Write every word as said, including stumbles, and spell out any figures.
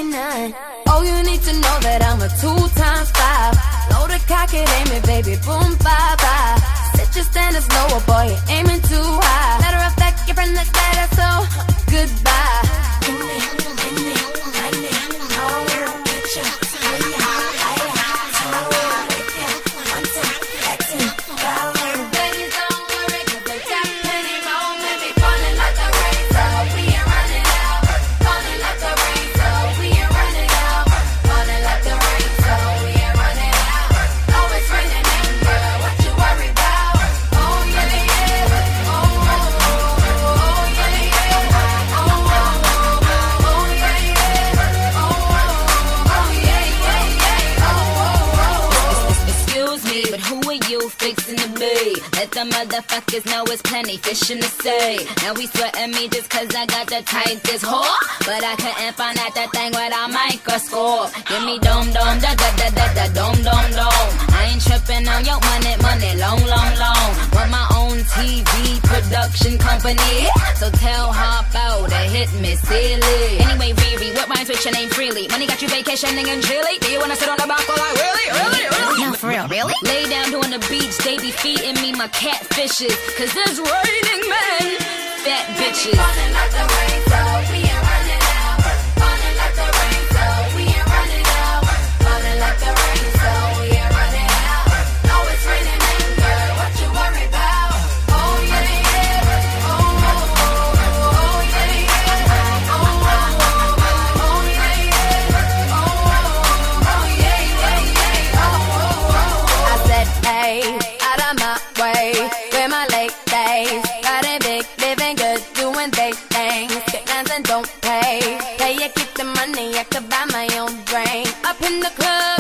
nine. Oh, you need to know that I'm a two times five. Load a cock and aim it, baby, boom, bye bye. Set your standards lower, boy, you're aiming too high. Matter of fact, your friend that said that, so goodbye. Let the motherfuckers know it's plenty fish in the sea. Now we sweating me just cause I got the tightest whore. But I couldn't find out that thing with a microscope. Give me dome dome da da da da da dome dome dome. I ain't tripping on your money money long long long. Want my own T V production company. So tell Hop out to hit me silly. Anyway Riri, what rhymes with your name freely? Money got you vacationing in Chile. Do you wanna sit on the balcony like really really really? No, for real, really? Lay down on the beach, they be feeding me my catfishes. Cause there's raining men, fat bitches. Falling like the rain, so we ain't running out. Falling like the rain, so we ain't running out. Falling like the rain, so we ain't running out. Oh, it's raining men, girl, what you worry about? Oh, yeah, yeah. Oh, oh, oh, oh, yeah, yeah. Oh, oh, oh, oh, yeah, yeah. Oh, oh, oh, yeah, yeah, yeah. Oh, oh, oh. I said, hey, out of my way, where my late days. Got it big, living good, doing big things. Get lines and don't pay. Pay, you keep the money, I could buy my own drink. Up in the club.